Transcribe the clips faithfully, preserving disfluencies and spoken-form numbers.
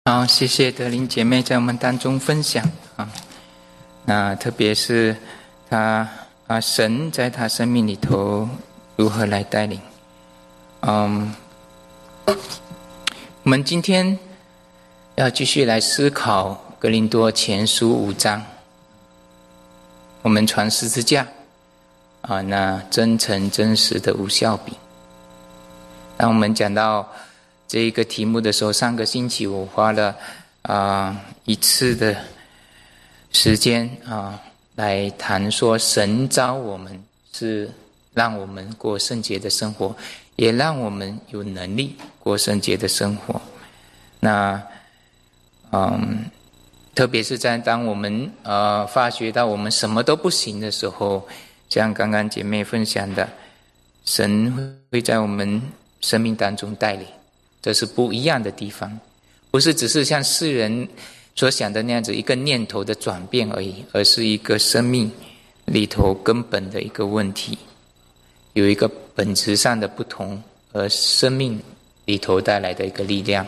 好，谢谢德林姐妹在我们当中分享啊。那特别是她啊，神在她生命里头如何来带领。嗯，我们今天要继续来思考哥林多前书五章。我们传十字架啊，那真诚真实的无效饼。当我们讲到这一个题目的时候，上个星期我花了啊、呃、一次的时间啊、呃、来谈说，神召我们是让我们过圣洁的生活，也让我们有能力过圣洁的生活。那嗯，特别是在当我们呃发觉到我们什么都不行的时候，像刚刚姐妹分享的，神会在我们生命当中带领。这是不一样的地方，不是只是像世人所想的那样子一个念头的转变而已，而是一个生命里头根本的一个问题，有一个本质上的不同，而生命里头带来的一个力量。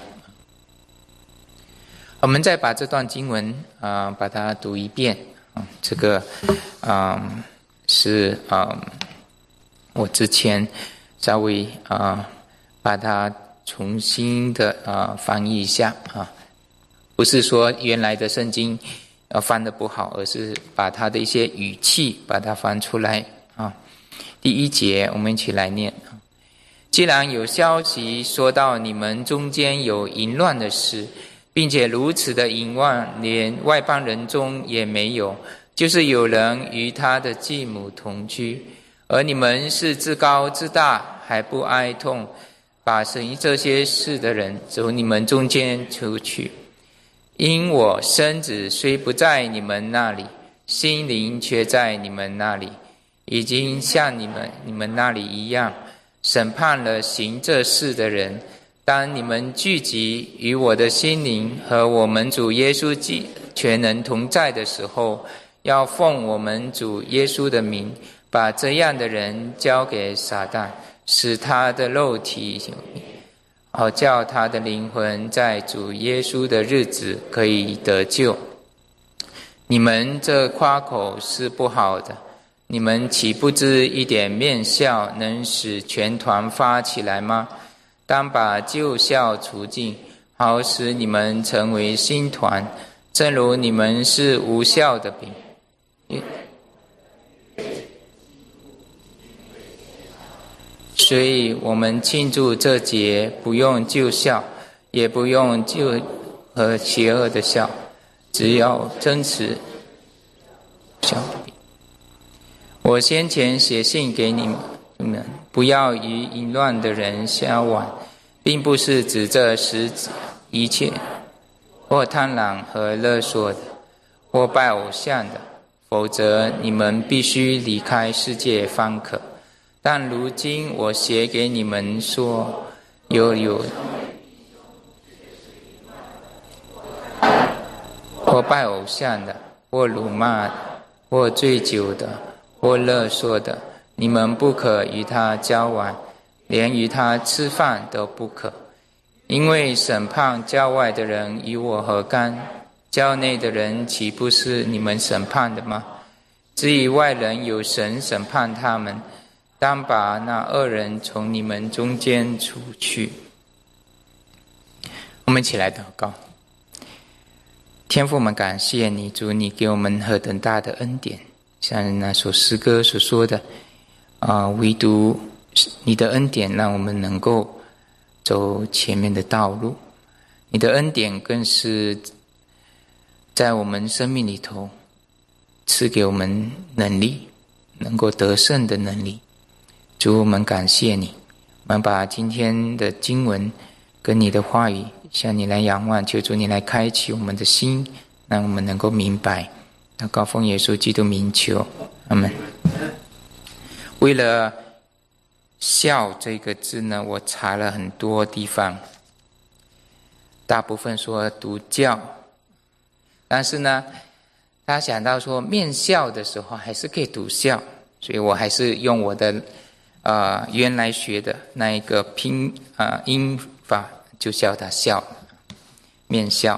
我们再把这段经文啊、呃，把它读一遍啊，这个啊、呃、是啊、呃，我之前稍微啊、呃、把它重新的啊、呃、翻译一下啊，不是说原来的圣经呃翻得不好，而是把它的一些语气把它翻出来啊。第一节我们一起来念：既然有消息说到你们中间有淫乱的事，并且如此的淫乱连外邦人中也没有，就是有人与他的继母同居，而你们是自高自大，还不哀痛，把行这些事的人从你们中间除去。因我身子虽不在你们那里，心灵却在你们那里，已经像你们你们那里一样，审判了行这事的人。当你们聚集与我的心灵和我们主耶稣基全能同在的时候，要奉我们主耶稣的名，把这样的人交给撒旦，使他的肉体好叫他的灵魂在主耶稣的日子可以得救。你们这夸口是不好的，你们岂不知一点面笑能使全团发起来吗？当把旧笑除尽，好使你们成为新团，正如你们是无效的饼。所以我们庆祝这节，不用旧笑，也不用旧和邪恶的笑，只要真实笑的饼。我先前写信给你们，不要与淫乱的人相往，并不是指这十一切或贪婪和勒索的，或拜偶像的，否则你们必须离开世界方可。但如今我写给你们说，有有或拜偶像的，或辱骂的，或醉酒的，或勒索的，你们不可与他交往，连与他吃饭都不可。因为审判教外的人与我何干？教内的人岂不是你们审判的吗？至于外人，有神审判他们。当把那恶人从你们中间除去。我们一起来祷告。天父，我们感谢你，主，你给我们何等大的恩典，像那首诗歌所说的啊、呃，唯独你的恩典让我们能够走前面的道路，你的恩典更是在我们生命里头赐给我们能力，能够得胜的能力。主，我们感谢你，我们把今天的经文跟你的话语向你来仰望，求主你来开启我们的心，让我们能够明白。祷告奉耶稣基督名求，阿们。为了笑这个字呢，我查了很多地方，大部分说读教，但是呢他想到说面笑的时候还是可以读笑，所以我还是用我的呃，原来学的那一个拼啊、呃、音法，就叫他笑。 面笑。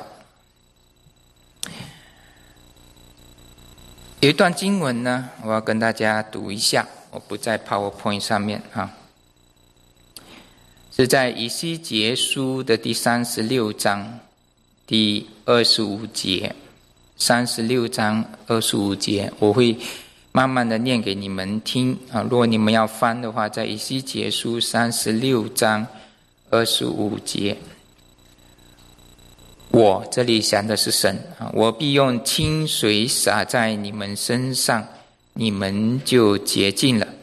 有一段经文呢，我要跟大家读一下，我不在 PowerPoint 上面啊，是在以西结书的第三十六章第二十五节，三十六章二十五节，我会慢慢的念给你们听啊。如果你们要翻的话，在以西结书三十六章二十五节。我这里想的是神啊，我必用清水洒在你们身上，你们就洁净了。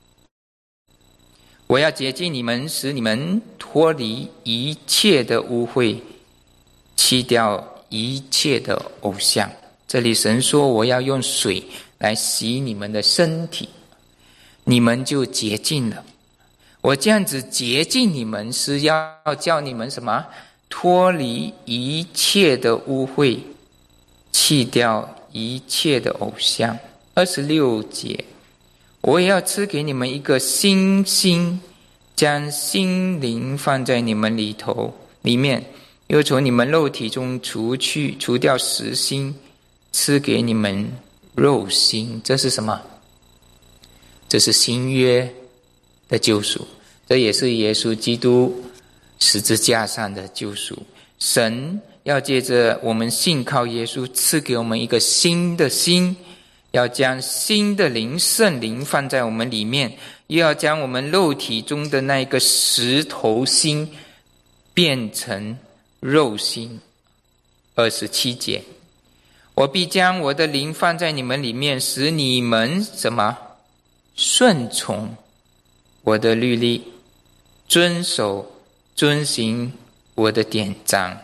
我要洁净你们，使你们脱离一切的污秽，弃掉一切的偶像。这里神说，我要用水来洗你们的身体，你们就洁净了。我这样子洁净你们，是要叫你们什么？脱离一切的污秽，弃掉一切的偶像。二十六节，我也要赐给你们一个新心，将心灵放在你们里头里面，又从你们肉体中除去除掉实心，赐给你们肉心。这是什么？这是新约的救赎，这也是耶稣基督十字架上的救赎。神要借着我们信靠耶稣，赐给我们一个新的心，要将新的灵圣灵放在我们里面，又要将我们肉体中的那一个石头心变成肉心。二十七节，我必将我的灵放在你们里面，使你们什么？顺从我的律例，遵守遵行我的典章。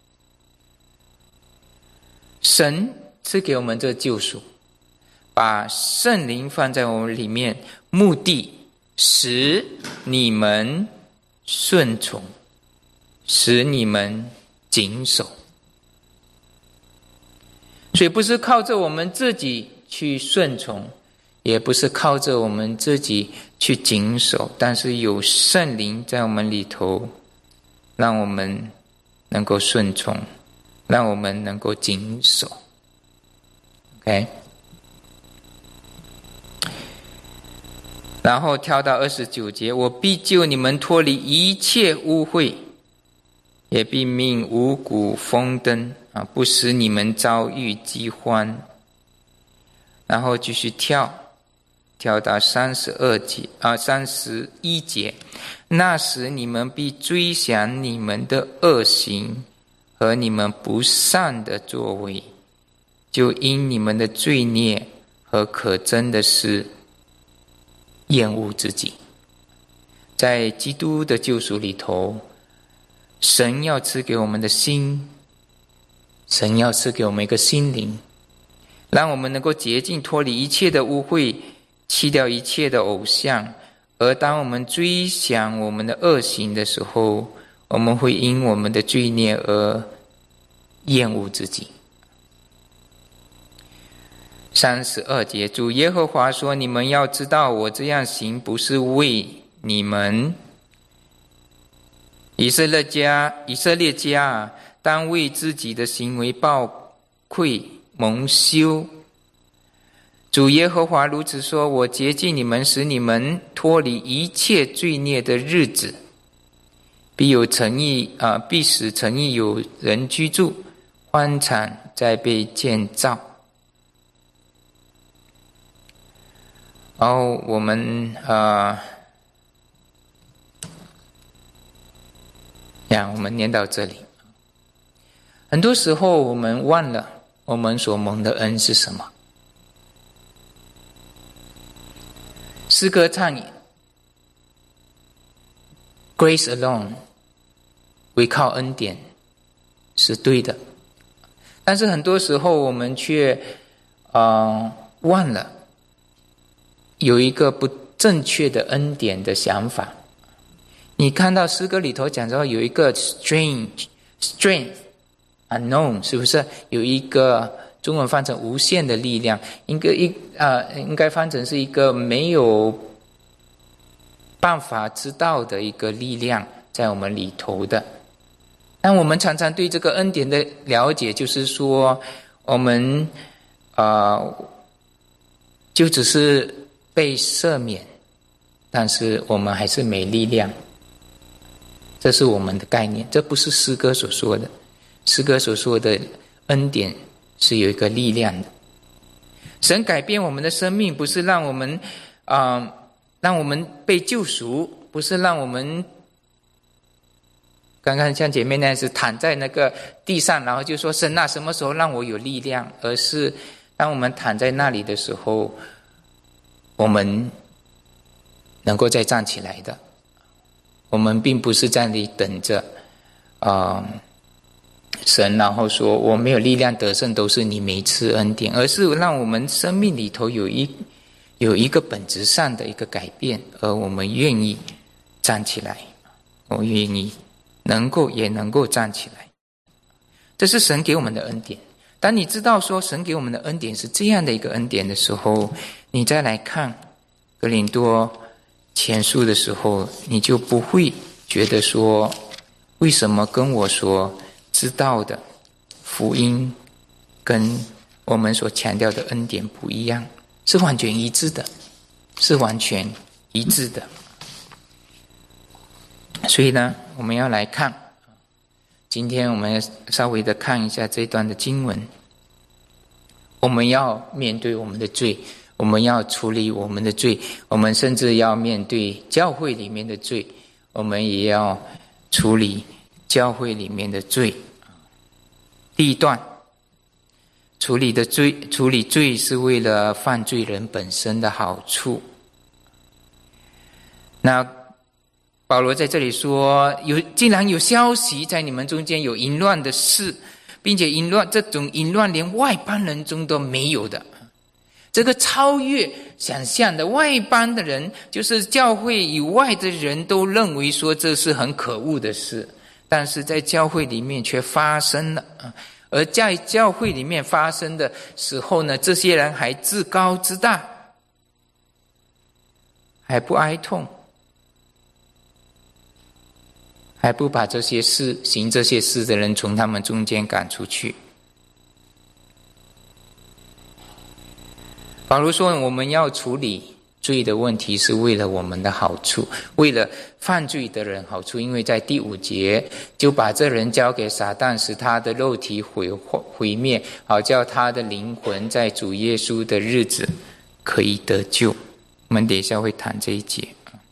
神赐给我们这救赎，把圣灵放在我们里面，目的使你们顺从，使你们谨守。所以不是靠着我们自己去顺从，也不是靠着我们自己去谨守，但是有圣灵在我们里头，让我们能够顺从，让我们能够谨守。 OK， 然后跳到二十九节，我必救你们脱离一切污秽，也必命五谷丰登啊，不使你们遭遇饥荒。然后继续跳跳到三十二节啊，三十一节，那时你们必追想你们的恶行和你们不善的作为，就因你们的罪孽和可憎的事厌恶自己。在基督的救赎里头，神要赐给我们的心，神要赐给我们一个心灵，让我们能够洁净脱离一切的污秽，弃掉一切的偶像。而当我们追想我们的恶行的时候，我们会因我们的罪孽而厌恶自己。三十二节，主耶和华说，你们要知道，我这样行不是为你们以色列家以色列家当为自己的行为抱愧蒙羞。主耶和华如此说，我洁净你们，使你们脱离一切罪孽的日子，必有诚意啊、呃，必使诚意有人居住，荒场再被建造。然后我们啊，呀，我们念到这里。很多时候我们忘了我们所蒙的恩是什么。诗歌唱 Grace alone， 唯靠恩典是对的，但是很多时候我们却呃忘了有一个不正确的恩典的想法。你看到诗歌里头讲到有一个 strange strength unknown， 是不是有一个中文翻成无限的力量，应该一呃应该翻成是一个没有办法知道的一个力量在我们里头的。 但我们常常对这个恩典的了解，就是说我们呃就只是被赦免，但是我们还是没力量，这是我们的概念，这不是诗歌所说的。诗歌所说的恩典是有一个力量的。神改变我们的生命，不是让我们啊、呃，让我们被救赎，不是让我们刚刚像姐妹那样是躺在那个地上，然后就说神啊，什么时候让我有力量？而是当我们躺在那里的时候，我们能够再站起来的。我们并不是在那里等着啊、呃、神，然后说我没有力量得胜，都是你没赐恩典，而是让我们生命里头有一有一个本质上的一个改变，而我们愿意站起来，我愿意能够也能够站起来。这是神给我们的恩典。当你知道说神给我们的恩典是这样的一个恩典的时候，你再来看哥林多前书的时候，你就不会觉得说为什么跟我所知道的福音跟我们所强调的恩典不一样，是完全一致的，是完全一致的。所以呢，我们要来看，今天我们要稍微的看一下这段的经文。我们要面对我们的罪，我们要处理我们的罪，我们甚至要面对教会里面的罪，我们也要处理教会里面的罪。第一段，处理的罪，处理罪是为了犯罪人本身的好处。那保罗在这里说，有既然有消息在你们中间有淫乱的事，并且淫乱这种淫乱连外邦人中都没有的，这个超越想象的。外邦的人就是教会以外的人都认为说这是很可恶的事，但是在教会里面却发生了。而在教会里面发生的时候呢，这些人还自高自大，还不哀痛，还不把这些事行这些事的人从他们中间赶出去。保罗说我们要处理罪的问题是为了我们的好处，为了犯罪的人好处。因为在第五节就把这人交给撒旦，使他的肉体毁毁灭，好叫他的灵魂在主耶稣的日子可以得救。我们等一下会谈这一节。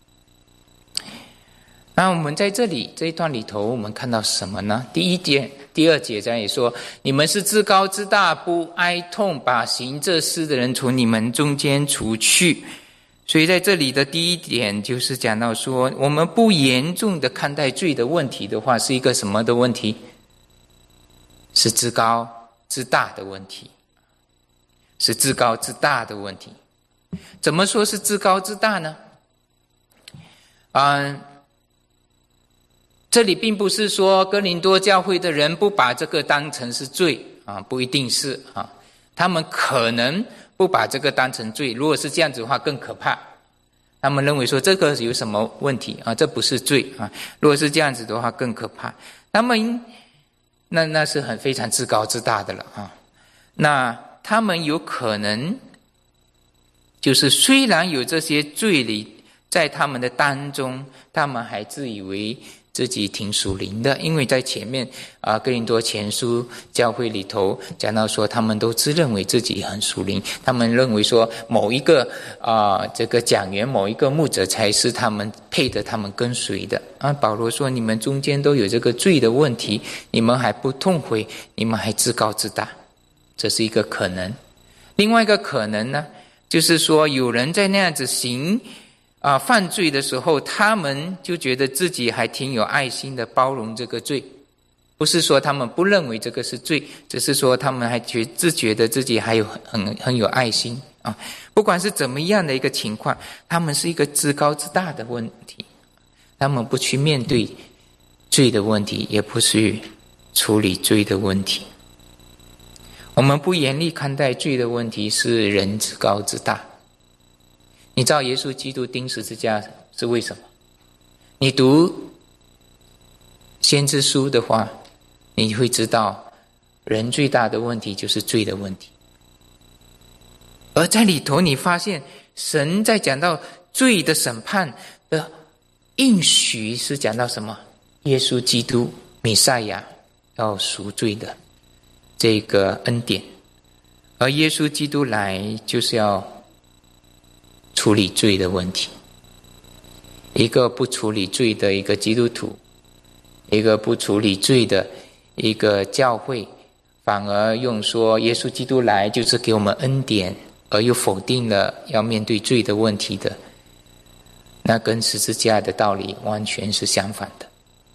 那我们在这里这一段里头，我们看到什么呢？第一节第二节这里说，你们是自高自大，不哀痛，把行这事的人从你们中间除去。所以在这里的第一点就是讲到说，我们不严重的看待罪的问题的话，是一个什么的问题？是自高自大的问题，是自高自大的问题。怎么说是自高自大呢？嗯，这里并不是说哥林多教会的人不把这个当成是罪啊，不一定是啊，他们可能不把这个当成罪，如果是这样子的话更可怕。他们认为说这个有什么问题啊？这不是罪啊。如果是这样子的话更可怕。他们那那是很非常自高自大的了啊。那他们有可能就是虽然有这些罪里在他们的当中，他们还自以为自己挺属灵的。因为在前面啊，哥林多前书教会里头讲到说，他们都自认为自己很属灵，他们认为说某一个啊这个讲员某一个牧者才是他们配得他们跟随的啊。保罗说你们中间都有这个罪的问题，你们还不痛悔，你们还自高自大，这是一个可能。另外一个可能呢，就是说有人在那样子行啊，犯罪的时候，他们就觉得自己还挺有爱心的，包容这个罪。不是说他们不认为这个是罪，只是说他们还觉自觉得自己还有很很有爱心啊。不管是怎么样的一个情况，他们是一个自高自大的问题，他们不去面对罪的问题，也不去处理罪的问题。我们不严厉看待罪的问题，是人自高自大。你知道耶稣基督钉十字架是为什么？你读先知书的话，你会知道人最大的问题就是罪的问题。而在里头你发现神在讲到罪的审判的应许是讲到什么？耶稣基督弥赛亚要赎罪的这个恩典，而耶稣基督来就是要处理罪的问题。一个不处理罪的一个基督徒，一个不处理罪的一个教会，反而用说耶稣基督来就是给我们恩典，而又否定了要面对罪的问题的，那跟十字架的道理完全是相反的。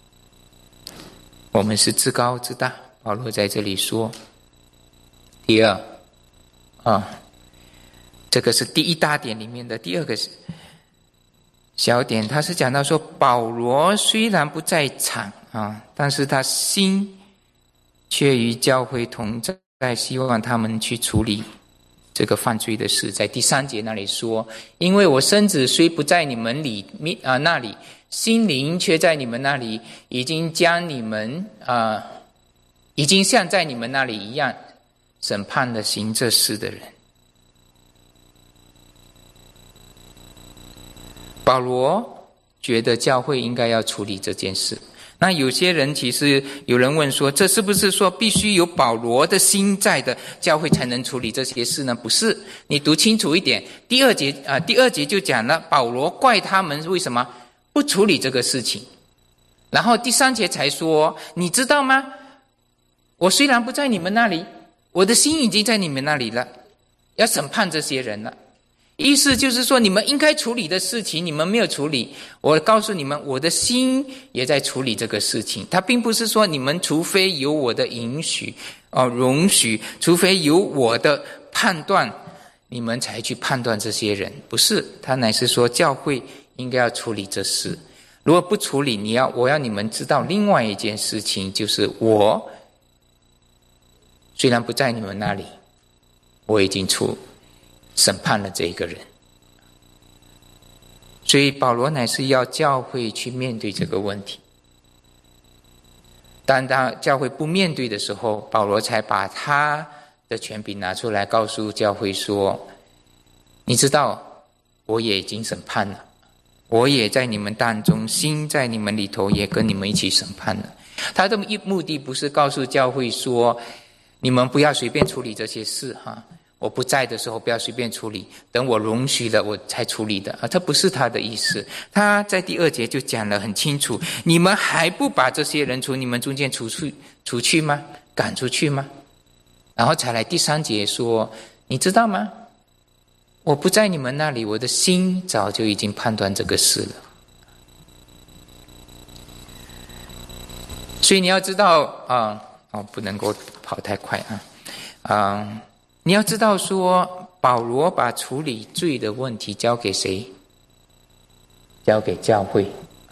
我们是自高自大，保罗在这里说。第二啊，这个是第一大点里面的第二个小点，他是讲到说，保罗虽然不在场啊，但是他心却与教会同在，希望他们去处理这个犯罪的事。在第三节那里说，因为我身子虽不在你们里面啊那里，心灵却在你们那里，已经将你们啊，已经像在你们那里一样，审判了行这事的人。保罗觉得教会应该要处理这件事。那有些人其实有人问说，这是不是说必须有保罗的心在的教会才能处理这些事呢？不是，你读清楚一点。第二节啊、呃，第二节就讲了，保罗怪他们为什么不处理这个事情。然后第三节才说，你知道吗？我虽然不在你们那里，我的心已经在你们那里了，要审判这些人了。意思就是说，你们应该处理的事情你们没有处理，我告诉你们，我的心也在处理这个事情。他并不是说你们除非有我的允许、哦、容许，除非有我的判断，你们才去判断这些人。不是，他乃是说教会应该要处理这事。如果不处理，你要我要你们知道另外一件事情，就是我虽然不在你们那里，我已经处审判了这一个人。所以保罗乃是要教会去面对这个问题。当当教会不面对的时候，保罗才把他的权柄拿出来告诉教会说，你知道我也已经审判了，我也在你们当中，心在你们里头，也跟你们一起审判了。他的目的不是告诉教会说，你们不要随便处理这些事哈，我不在的时候不要随便处理，等我容许了我才处理的啊，这不是他的意思。他在第二节就讲得很清楚，你们还不把这些人从你们中间除去除去吗？赶出去吗？然后才来第三节说，你知道吗？我不在你们那里，我的心早就已经判断这个事了。所以你要知道啊、哦，不能够跑太快啊，啊、嗯。你要知道说，保罗把处理罪的问题交给谁？交给教会。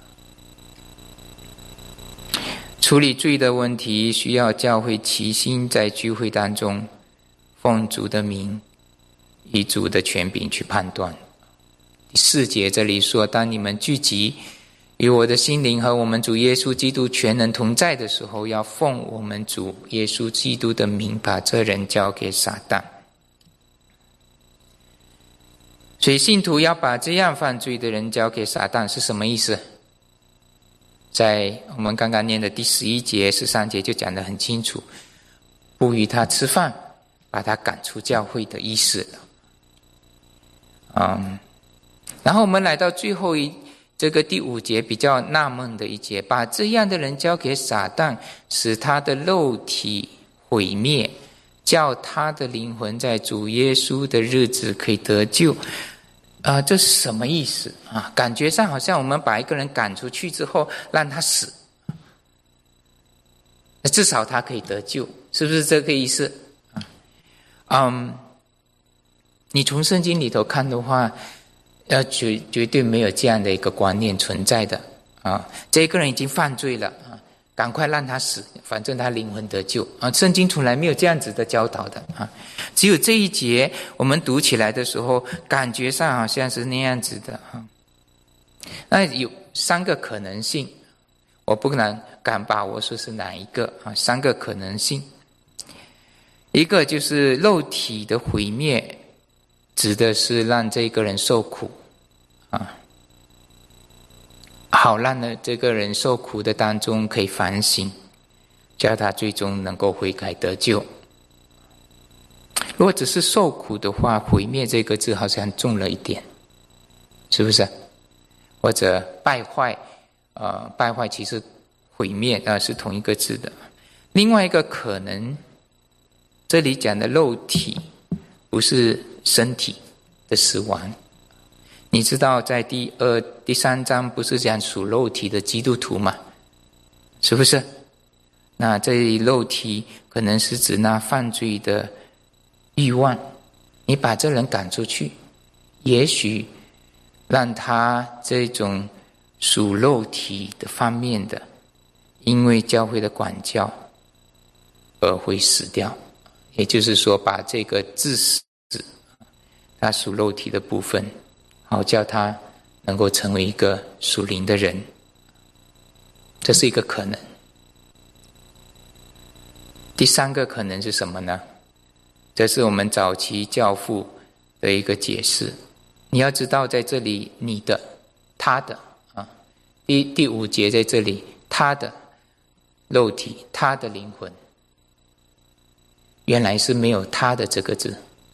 处理罪的问题需要教会齐心在聚会当中，奉主的名，以主的权柄去判断。第四节这里说，当你们聚集，与我的心灵和我们主耶稣基督全能同在的时候，要奉我们主耶稣基督的名，把这人交给撒旦。所以信徒要把这样犯罪的人交给撒旦是什么意思？在我们刚刚念的第十一节、十三节就讲得很清楚，不与他吃饭，把他赶出教会的意思。嗯，然后我们来到最后一这个第五节比较纳闷的一节，把这样的人交给撒旦，使他的肉体毁灭，叫他的灵魂在主耶稣的日子可以得救。啊、呃，这是什么意思啊？感觉上好像我们把一个人赶出去之后，让他死，至少他可以得救，是不是这个意思？啊，嗯，你从圣经里头看的话，要绝绝对没有这样的一个观念存在的啊！这个人已经犯罪了啊，赶快让他死，反正他灵魂得救啊！圣经从来没有这样子的教导的啊！只有这一节我们读起来的时候，感觉上好像是那样子的啊。那有三个可能性，我不能敢把握说是哪一个啊？三个可能性。一个就是肉体的毁灭，指的是让这个人受苦啊，好让呢这个人受苦的当中可以反省，叫他最终能够悔改得救。如果只是受苦的话，毁灭这个字好像重了一点，是不是？或者败坏，呃，败坏其实毁灭啊、呃、是同一个字的。另外一个可能，这里讲的肉体不是身体的死亡。你知道在第二、第三章不是讲属肉体的基督徒吗？是不是？那这里肉体可能是指那犯罪的欲望，你把这人赶出去，也许让他这种属肉体的方面的，因为教会的管教而会死掉。也就是说，把这个致死他属肉体的部分，好叫他能够成为一个属灵的人，这是一个可能。第三个可能是什么呢？这是我们早期教父的一个解释。你要知道在这里你的他的啊，第第五节在这里他的肉体他的灵魂，原来是没有他的这个字。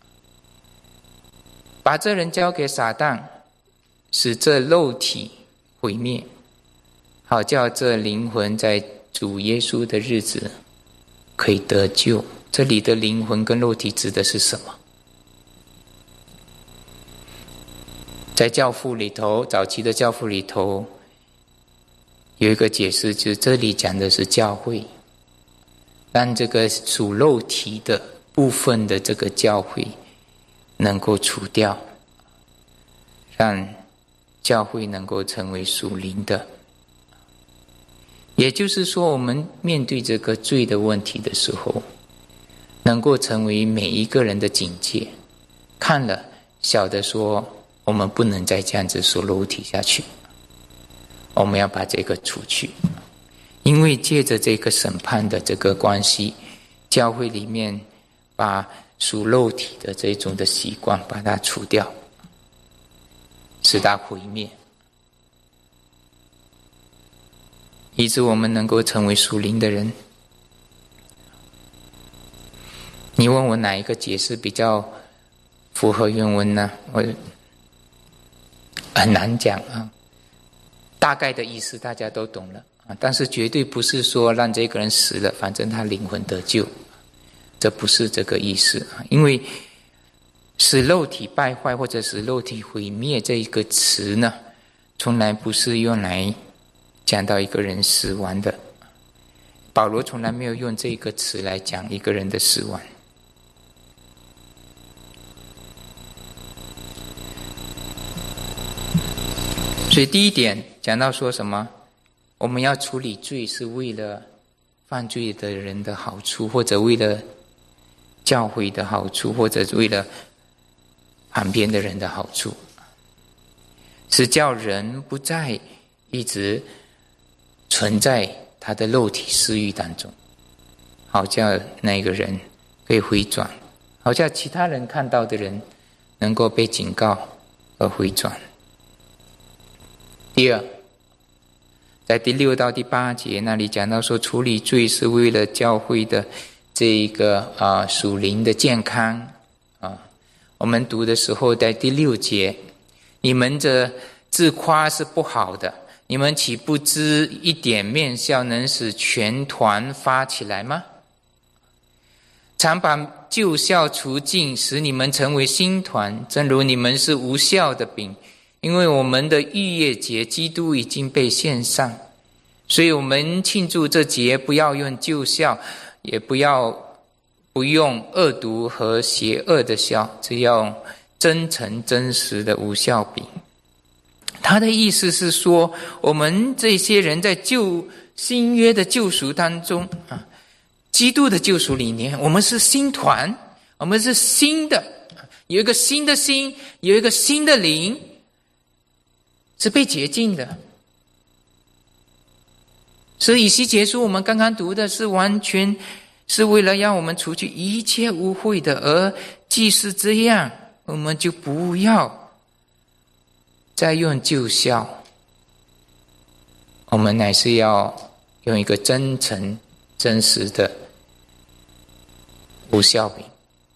把这人交给撒旦，使这肉体毁灭，好叫这灵魂在主耶稣的日子可以得救。这里的灵魂跟肉体指的是什么？在教父里头，早期的教父里头有一个解释，就是这里讲的是教会，让这个属肉体的部分的这个教会能够除掉，让教会能够成为属灵的。也就是说，我们面对这个罪的问题的时候，能够成为每一个人的警戒，看了晓得说我们不能再这样子属肉体下去，我们要把这个除去。因为借着这个审判的这个关系，教会里面把属肉体的这种的习惯把它除掉，使它毁灭，以致我们能够成为属灵的人。你问我哪一个解释比较符合原文呢？我很难讲啊，大概的意思大家都懂了啊，但是绝对不是说让这个人死了，反正他灵魂得救，这不是这个意思啊。因为使肉体败坏或者使肉体毁灭这一个词呢，从来不是用来讲到一个人死亡的。保罗从来没有用这个词来讲一个人的死亡。所以第一点讲到说什么？我们要处理罪是为了犯罪的人的好处，或者为了教会的好处，或者为了旁边的人的好处，是叫人不再一直存在他的肉体私欲当中，好叫那个人可以回转，好叫其他人看到的人能够被警告而回转。第二，在第六到第八节那里讲到说，处理罪是为了教会的这一个啊、呃、属灵的健康啊。我们读的时候，在第六节，你们这自夸是不好的，你们岂不知一点面笑能使全团发起来吗？常把旧笑除尽，使你们成为新团，正如你们是无酵的饼。因为我们的逾越节基督已经被献上，所以我们庆祝这节不要用旧笑，也不要不用恶毒和邪恶的笑，只要用真诚真实的无酵饼。他的意思是说，我们这些人在旧新约的救赎当中啊，基督的救赎里面，我们是新团，我们是新的，有一个新的心，有一个新的灵，是被洁净的。 所以以西结书我们刚刚读的是完全是为了让我们除去一切污秽的，而既是这样，我们就不要再用旧酵，我们乃是要用一个真诚真实的无酵饼。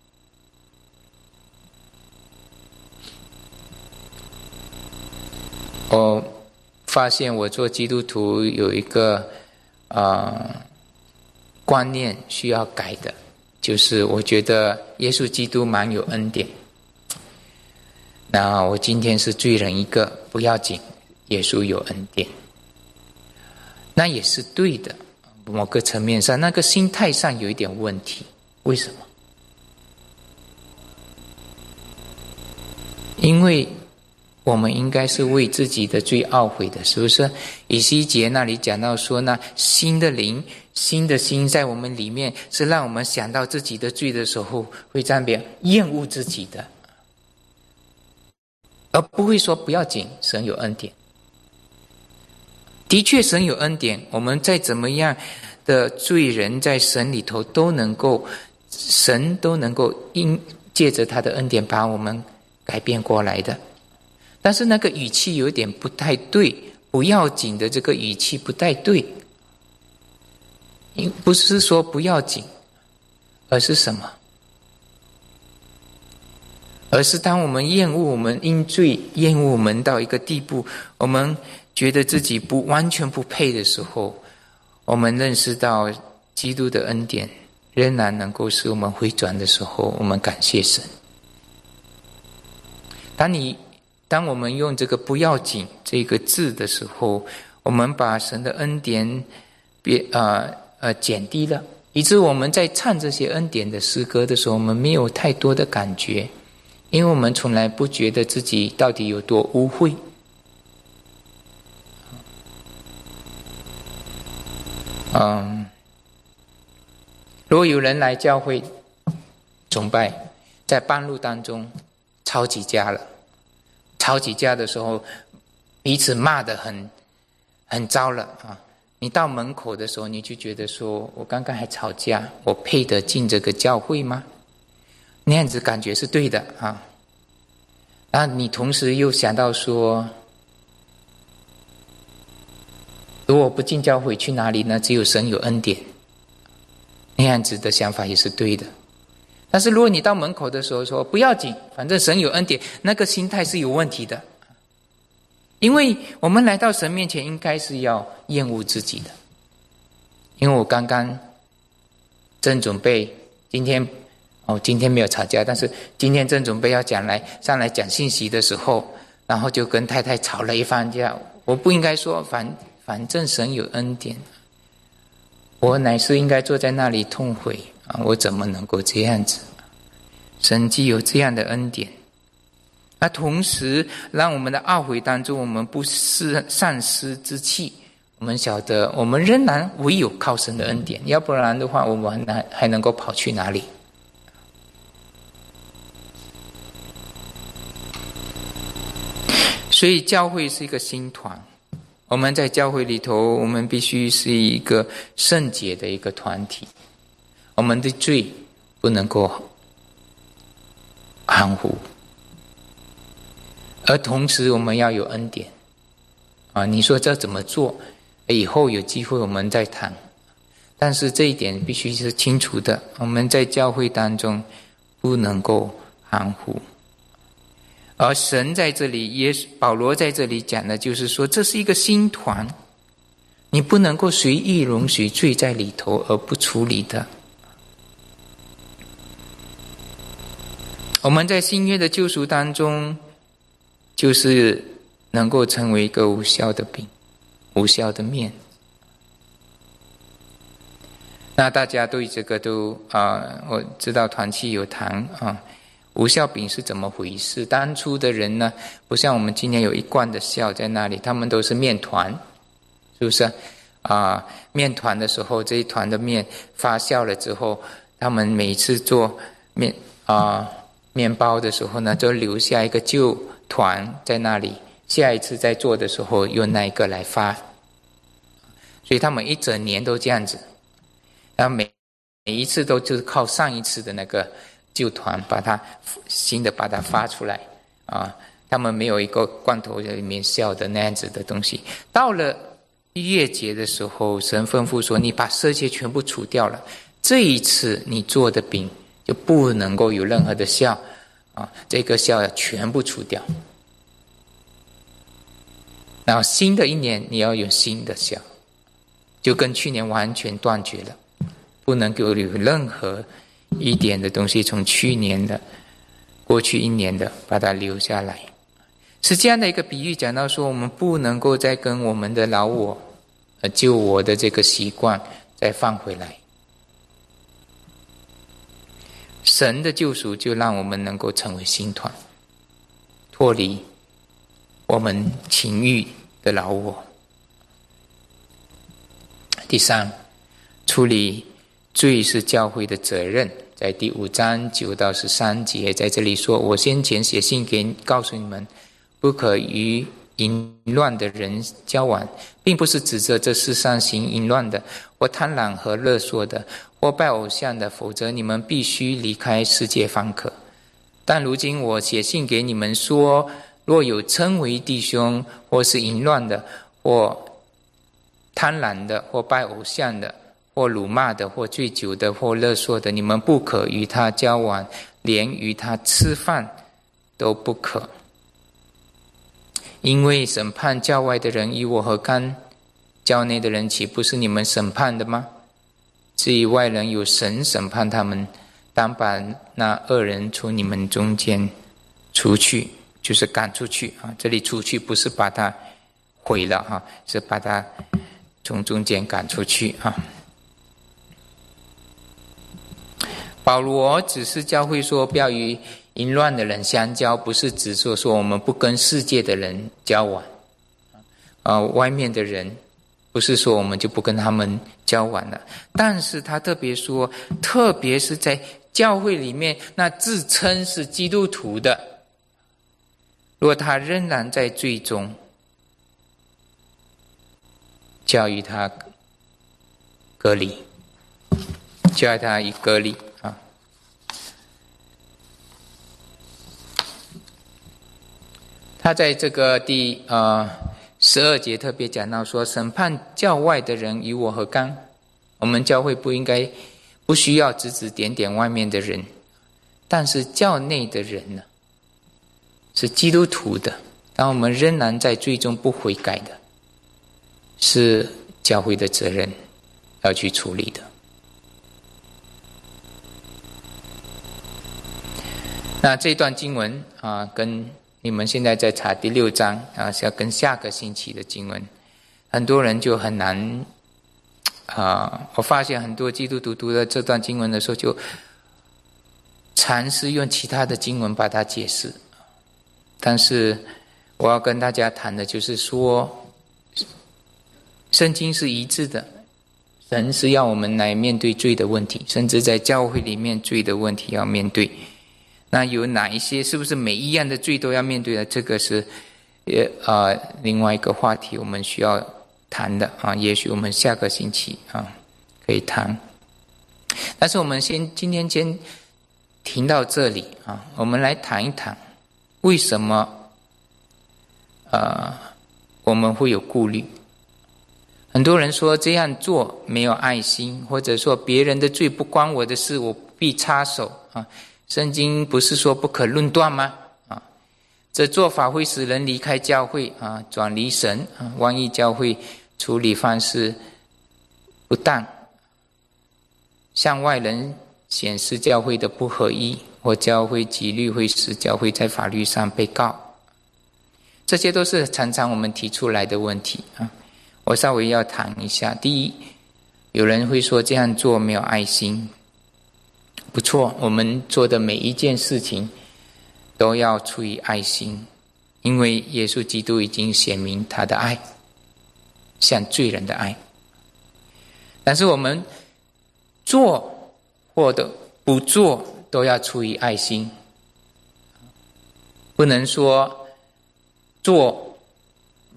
我发现我做基督徒有一个呃观念需要改的，就是我觉得耶稣基督蛮有恩典，那我今天是罪人一个，不要紧，耶稣有恩典，那也是对的。某个层面上，那个心态上有一点问题。为什么？因为我们应该是为自己的罪懊悔的，是不是？以西结那里讲到说呢，新的灵新的心在我们里面，是让我们想到自己的罪的时候会这边厌恶自己的，而不会说不要紧，神有恩典。的确神有恩典，我们再怎么样的罪人在神里头都能够，神都能够因借着他的恩典把我们改变过来的。但是那个语气有点不太对，不要紧的这个语气不太对，不是说不要紧，而是什么？而是当我们厌恶我们因罪厌恶我们到一个地步，我们觉得自己不完全不配的时候，我们认识到基督的恩典仍然能够使我们回转的时候，我们感谢神。当你当我们用这个不要紧这个字的时候，我们把神的恩典别呃呃减低了，以致我们在唱这些恩典的诗歌的时候，我们没有太多的感觉，因为我们从来不觉得自己到底有多污秽。嗯，如果有人来教会崇拜，在半路当中吵起架了，吵起架的时候彼此骂得很很糟了啊！你到门口的时候，你就觉得说，我刚刚还吵架，我配得进这个教会吗？那样子感觉是对的啊。然后你同时又想到说，如果不进教会去哪里呢？只有神有恩典，那样子的想法也是对的。但是如果你到门口的时候说不要紧，反正神有恩典，那个心态是有问题的。因为我们来到神面前应该是要厌恶自己的。因为我刚刚正准备今天哦，今天没有吵架，但是今天正准备要讲来上来讲信息的时候，然后就跟太太吵了一番架。我不应该说反反正神有恩典，我乃是应该坐在那里痛悔啊！我怎么能够这样子？神既有这样的恩典，那同时让我们的懊悔当中，我们不失丧失之气。我们晓得，我们仍然唯有靠神的恩典，要不然的话，我们还还能够跑去哪里？所以教会是一个新团。我们在教会里头，我们必须是一个圣洁的一个团体，我们的罪不能够含糊，而同时我们要有恩典啊！你说这怎么做？以后有机会我们再谈。但是这一点必须是清楚的，我们在教会当中不能够含糊。而神在这里，耶稣保罗在这里讲的就是说，这是一个新团，你不能够随意容许罪在里头而不处理的。我们在新约的救赎当中，就是能够成为一个无酵的饼，无酵的面。那大家对这个都啊、呃，我知道团契有谈啊。无酵饼是怎么回事？当初的人呢，不像我们今天有一罐的酵在那里，他们都是面团，是不是啊、呃？面团的时候，这一团的面发酵了之后，他们每次做面啊、呃、面包的时候呢，就留下一个旧团在那里，下一次再做的时候用那一个来发。 所以他们一整年都这样子，然后每每一次都就是靠上一次的那个旧团把它新的把它发出来啊，他们没有一个罐头里面笑的那样子的东西。到了逾越节的时候，神吩咐说：“你把这些全部除掉了，这一次你做的饼就不能够有任何的笑啊，这个笑要全部除掉。然后新的一年你要有新的笑，就跟去年完全断绝了，不能够有任何一点的东西从去年的过去一年的把它留下来。”是这样的一个比喻，讲到说我们不能够再跟我们的老我呃旧我的这个习惯再放回来。神的救赎就让我们能够成为新团，脱离我们情欲的老我。第三，处理罪是教会的责任，在第五章九到十三节，在这里说：“我先前写信给告诉你们，不可与淫乱的人交往，并不是指责这世上行淫乱的，或贪婪和勒索的，或拜偶像的，否则你们必须离开世界方可。但如今我写信给你们说，若有称为弟兄，或是淫乱的，或贪婪的，或拜偶像的，或辱骂的，或醉酒的，或勒索的，你们不可与他交往，连与他吃饭都不可。因为审判教外的人与我何干？教内的人岂不是你们审判的吗？至于外人，有神审判他们，当把那恶人从你们中间出去，就是赶出去啊！这里出去不是把他毁了哈，是把他从中间赶出去啊。保罗只是教会说不要与淫乱的人相交，不是指说说我们不跟世界的人交往啊，外面的人不是说我们就不跟他们交往了。但是他特别说，特别是在教会里面那自称是基督徒的，如果他仍然在罪中，教育他隔离，教育他以隔离啊。他在这个第呃十二节特别讲到说，审判教外的人与我何干？我们教会不应该不需要指指点点外面的人，但是教内的人呢，是基督徒的，当我们仍然在最终不悔改的，是教会的责任要去处理的。那这段经文啊，跟你们现在在查第六章啊，是要跟下个星期的经文，很多人就很难啊。我发现很多基督徒读了这段经文的时候，就尝试用其他的经文把它解释。但是我要跟大家谈的就是说，圣经是一致的，神是要我们来面对罪的问题，甚至在教会里面罪的问题要面对。那有哪一些，是不是每一样的罪都要面对的？这个是也呃另外一个话题，我们需要谈的啊。也许我们下个星期啊可以谈。但是我们先今天先停到这里啊，我们来谈一谈为什么呃我们会有顾虑。很多人说这样做没有爱心，或者说别人的罪不关我的事，我不必插手啊。圣经不是说不可论断吗？啊，这做法会使人离开教会啊，转离神啊。万一教会处理方式不当，向外人显示教会的不合一，或教会纪律会使教会在法律上被告，这些都是常常我们提出来的问题啊。我稍微要谈一下。第一，有人会说这样做没有爱心。不错，我们做的每一件事情都要出于爱心，因为耶稣基督已经显明他的爱，像罪人的爱。但是我们做或者不做都要出于爱心，不能说做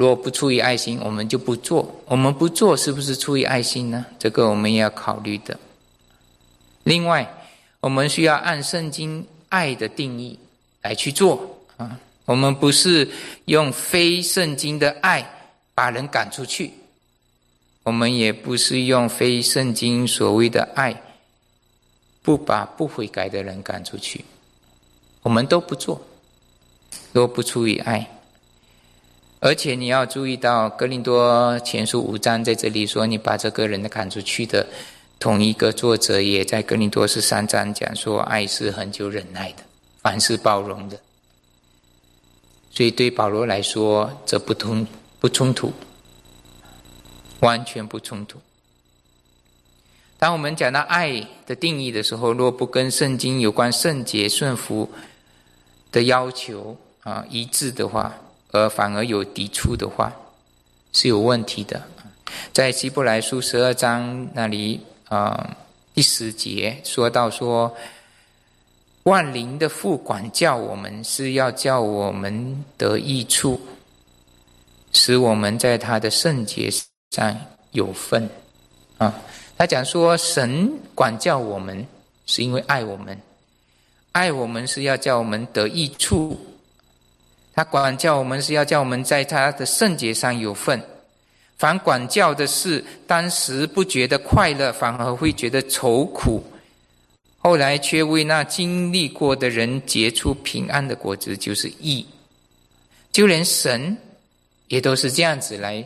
如果不出于爱心，我们就不做。我们不做，是不是出于爱心呢？这个我们也要考虑的。另外，我们需要按圣经爱的定义来去做啊。我们不是用非圣经的爱把人赶出去，我们也不是用非圣经所谓的爱不把不悔改的人赶出去，我们都不做。若不出于爱，而且你要注意到哥林多前书五章在这里说，你把这个人赶出去的同一个作者也在哥林多十三章讲说，爱是恒久忍耐的，凡事包容的。所以对保罗来说，这不冲不冲突，完全不冲突。当我们讲到爱的定义的时候，若不跟圣经有关圣洁顺服的要求啊一致的话，而反而有抵触的话，是有问题的。在希伯来书十二章那里啊第十节说到说，万灵的父管教我们，是要叫我们得益处，使我们在他的圣洁上有份啊。他讲说，神管教我们是因为爱我们，爱我们是要叫我们得益处，他管教我们是要叫我们在他的圣洁上有份。凡管教的事，当时不觉得快乐，反而会觉得愁苦，后来却为那经历过的人结出平安的果子，就是义。就连神也都是这样子来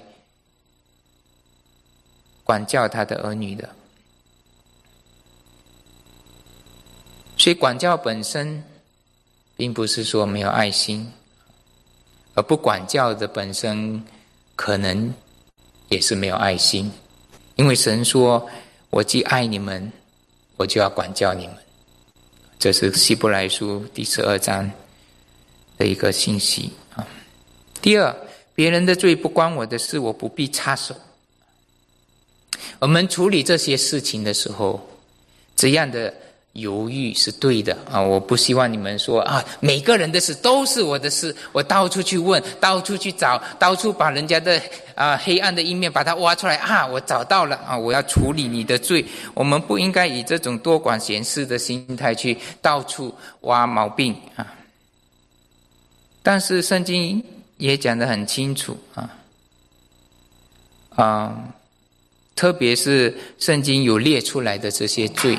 管教他的儿女的。所以管教本身并不是说没有爱心，而不管教的本身可能也是没有爱心。因为神说，我既爱你们，我就要管教你们。这是希伯来书第十二章的一个信息啊。第二，别人的罪不关我的事，我不必插手。我们处理这些事情的时候，这样的犹豫是对的啊！我不希望你们说啊，每个人的事都是我的事，我到处去问，到处去找，到处把人家的啊黑暗的一面把它挖出来啊，我找到了啊，我要处理你的罪。我们不应该以这种多管闲事的心态去到处挖毛病啊。但是圣经也讲得很清楚啊，啊，特别是圣经有列出来的这些罪，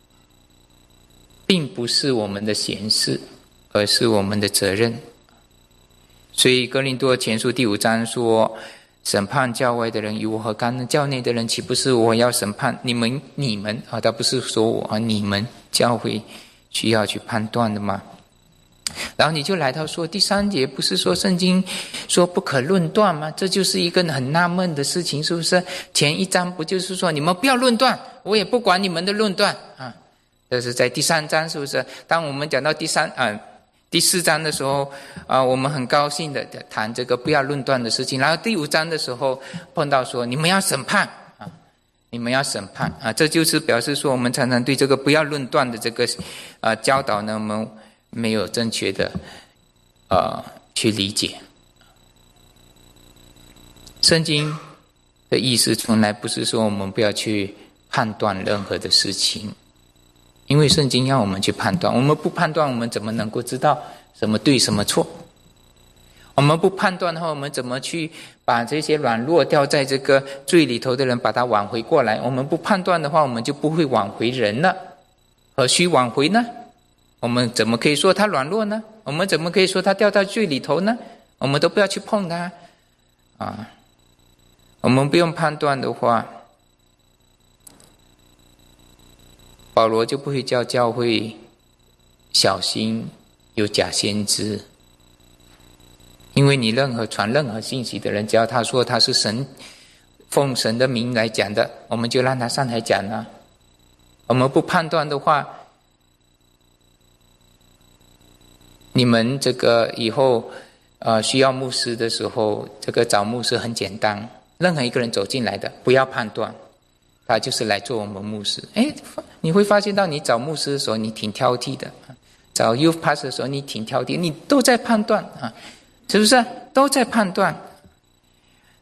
并不是我们的闲事，而是我们的责任。所以哥林多前书第五章说，审判教外的人与我何干呢？教内的人岂不是我要审判你们？你们啊，他不是说我啊，你们教会需要去判断的吗？然后你就来到说第三节，不是说圣经说不可论断吗？这就是一个很纳闷的事情，是不是？前一章不就是说你们不要论断，我也不管你们的论断啊。这是在第三章，是不是？当我们讲到第三啊第四章的时候啊，我们很高兴的谈这个不要论断的事情。然后第五章的时候碰到说你们要审判啊，你们要审判啊，这就是表示说我们常常对这个不要论断的这个啊教导呢，我们没有正确的呃去理解。圣经的意思从来不是说我们不要去判断任何的事情，因为圣经要我们去判断，我们不判断，我们怎么能够知道什么对什么错？我们不判断的话，我们怎么去把这些软弱掉在这个罪里头的人把它挽回过来？我们不判断的话，我们就不会挽回人了。何须挽回呢？我们怎么可以说他软弱呢？我们怎么可以说他掉到罪里头呢？我们都不要去碰他啊！我们不用判断的话，保罗就不会叫教会小心有假先知。因为你任何传任何信息的人，只要他说他是神奉神的名来讲的，我们就让他上台讲啊。我们不判断的话，你们这个以后呃需要牧师的时候，这个找牧师很简单，任何一个人走进来的，不要判断，他就是来做我们牧师。诶，你会发现到你找牧师的时候，你挺挑剔的；找 youth pastor 的时候，你挺挑剔，你都在判断啊，是不是？都在判断。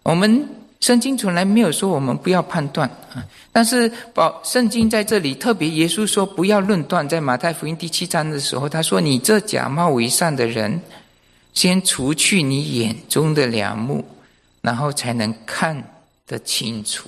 我们圣经从来没有说我们不要判断，但是保圣经在这里特别耶稣说不要论断，在马太福音第七章的时候，他说你这假冒为善的人，先除去你眼中的梁木，然后才能看得清楚。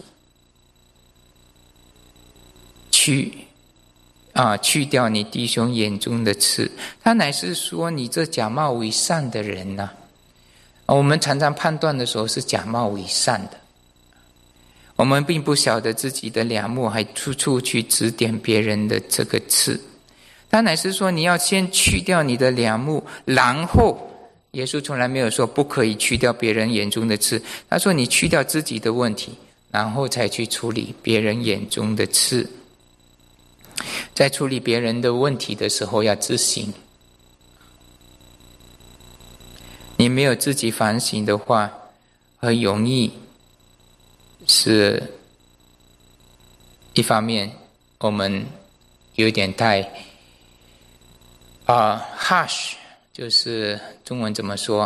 去啊，去掉你弟兄眼中的刺。他乃是说你这假冒为善的人呐、啊。我们常常判断的时候是假冒为善的，我们并不晓得自己的梁木，还处处去指点别人的这个刺。他乃是说你要先去掉你的梁木，然后耶稣从来没有说不可以去掉别人眼中的刺，他说你去掉自己的问题，然后才去处理别人眼中的刺。在处理别人的问题的时候要自省，你没有自己反省的话，很容易是一方面我们有点太啊、呃、harsh， 就是中文怎么说，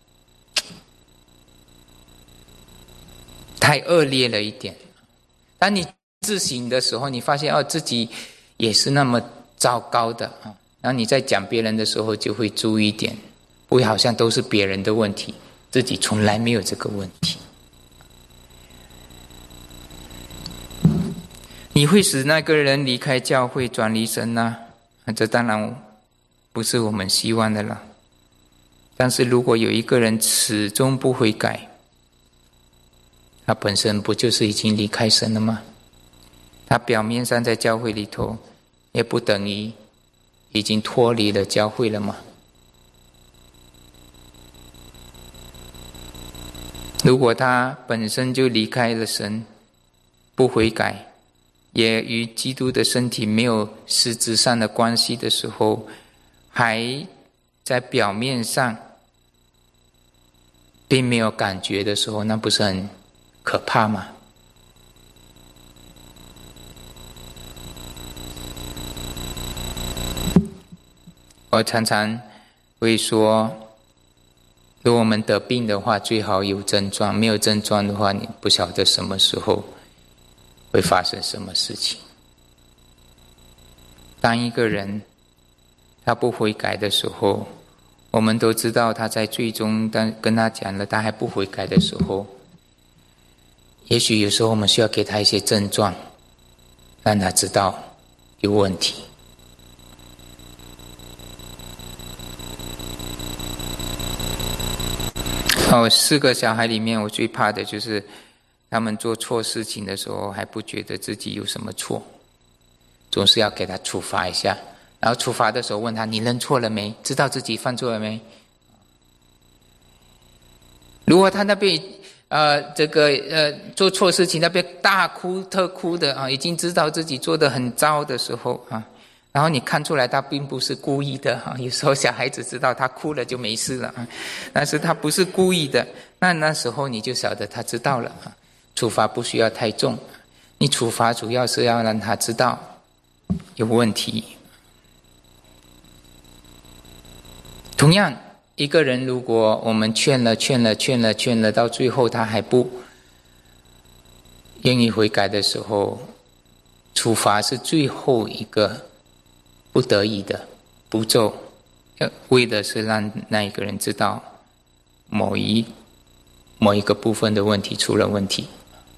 太恶劣了一点。当你自省的时候，你发现哦自己也是那么糟糕的啊，然后你在讲别人的时候就会注意一点，不会好像都是别人的问题，自己从来没有这个问题。你会使那个人离开教会转离神啊，这当然不是我们希望的了。但是如果有一个人始终不悔改，他本身不就是已经离开神了吗？他表面上在教会里头，也不等于已经脱离了教会了吗？如果他本身就离开了神，不悔改，也与基督的身体没有实质上的关系的时候，还在表面上并没有感觉的时候，那不是很可怕吗？我常常会说，如果我们得病的话，最好有症状，没有症状的话，你不晓得什么时候会发生什么事情。当一个人他不悔改的时候，我们都知道他在最终当跟他讲了他还不悔改的时候，也许有时候我们需要给他一些症状，让他知道有问题。哦，四个小孩里面我最怕的就是他们做错事情的时候还不觉得自己有什么错，总是要给他处罚一下，然后处罚的时候问他你认错了没，知道自己犯错了没。如果他那边呃这个呃做错事情那边大哭特哭的啊，已经知道自己做得很糟的时候啊，然后你看出来他并不是故意的啊，有时候小孩子知道他哭了就没事了啊，但是他不是故意的，那那时候你就晓得他知道了啊。处罚不需要太重，你处罚主要是要让他知道有问题。同样一个人如果我们劝了劝了劝了劝了，到最后他还不愿意悔改的时候，处罚是最后一个不得已的步骤，为的是让那一个人知道某一某一个部分的问题出了问题。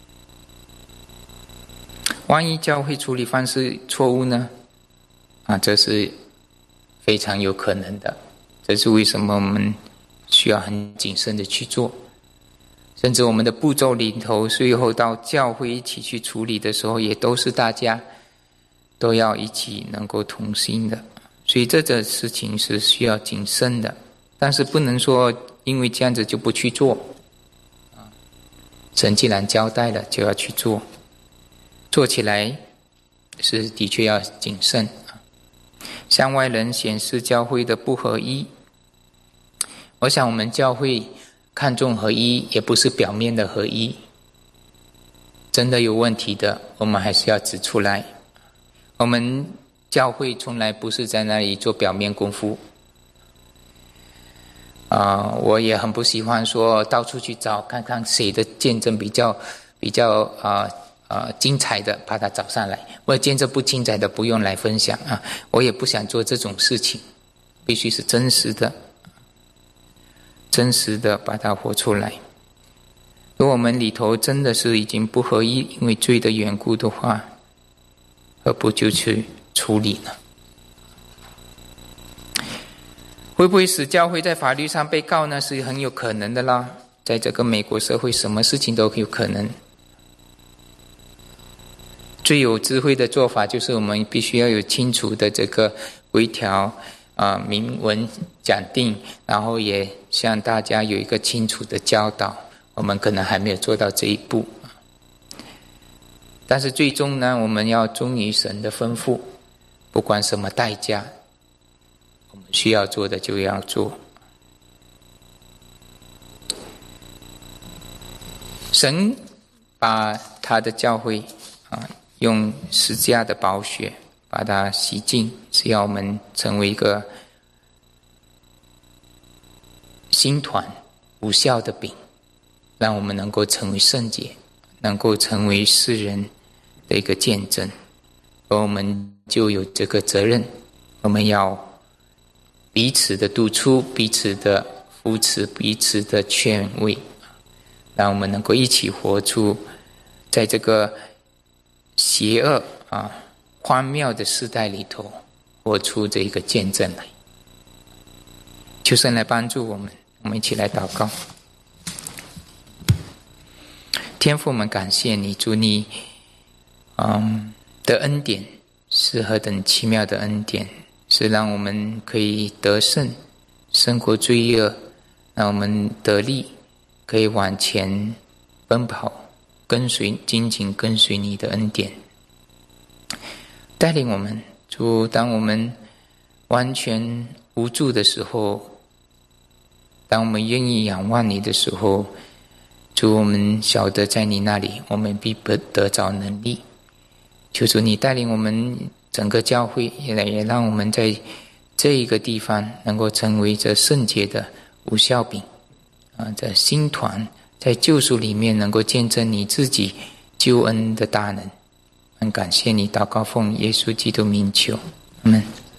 万一教会处理方式错误呢？啊，这是非常有可能的。这是为什么我们需要很谨慎的去做。甚至我们的步骤里头，最后到教会一起去处理的时候，也都是大家都要一起能够同心的。所以这个事情是需要谨慎的，但是不能说因为这样子就不去做。神既然交代了，就要去做。做起来是的确要谨慎，向外人显示教会的不合一。我想我们教会看重合一，也不是表面的合一，真的有问题的我们还是要指出来。我们教会从来不是在那里做表面功夫， 啊、呃，我也很不喜欢说到处去找看看谁的见证比较比较啊啊、呃、精彩的，把它找上来。我见证不精彩的不用来分享啊，我也不想做这种事情，必须是真实的，真实的把它活出来。如果我们里头真的是已经不合一，因为罪的缘故的话，何不就去处理呢？会不会使教会在法律上被告呢？是很有可能的啦。在这个美国社会，什么事情都有可能。最有智慧的做法就是我们必须要有清楚的这个规条啊、呃、明文讲定，然后也向大家有一个清楚的教导。我们可能还没有做到这一步，但是最终呢，我们要忠于神的吩咐，不管什么代价，我们需要做的就要做。神把他的教会啊，用十字架的宝血把它洗净，是要我们成为一个新团无效的饼，让我们能够成为圣洁，能够成为世人的一个见证。而我们就有这个责任，我们要彼此的督促，彼此的扶持，彼此的劝慰，让我们能够一起活出在这个邪恶啊荒谬的时代里头，活出这一个见证来。求神来帮助我们，我们一起来祷告。天父，我们感谢你，主你嗯的恩典是何等奇妙的恩典，是让我们可以得胜，胜过罪恶，让我们得力，可以往前奔跑，跟随紧紧跟随你的恩典，带领我们。主，当我们完全无助的时候，当我们愿意仰望你的时候，主，我们晓得在你那里我们必得着能力。求主你带领我们整个教会，也也让我们在这一个地方能够成为这圣洁的无酵饼啊，在新团，在救赎里面能够见证你自己救恩的大能。很感谢你，祷告奉耶稣基督名求，阿们。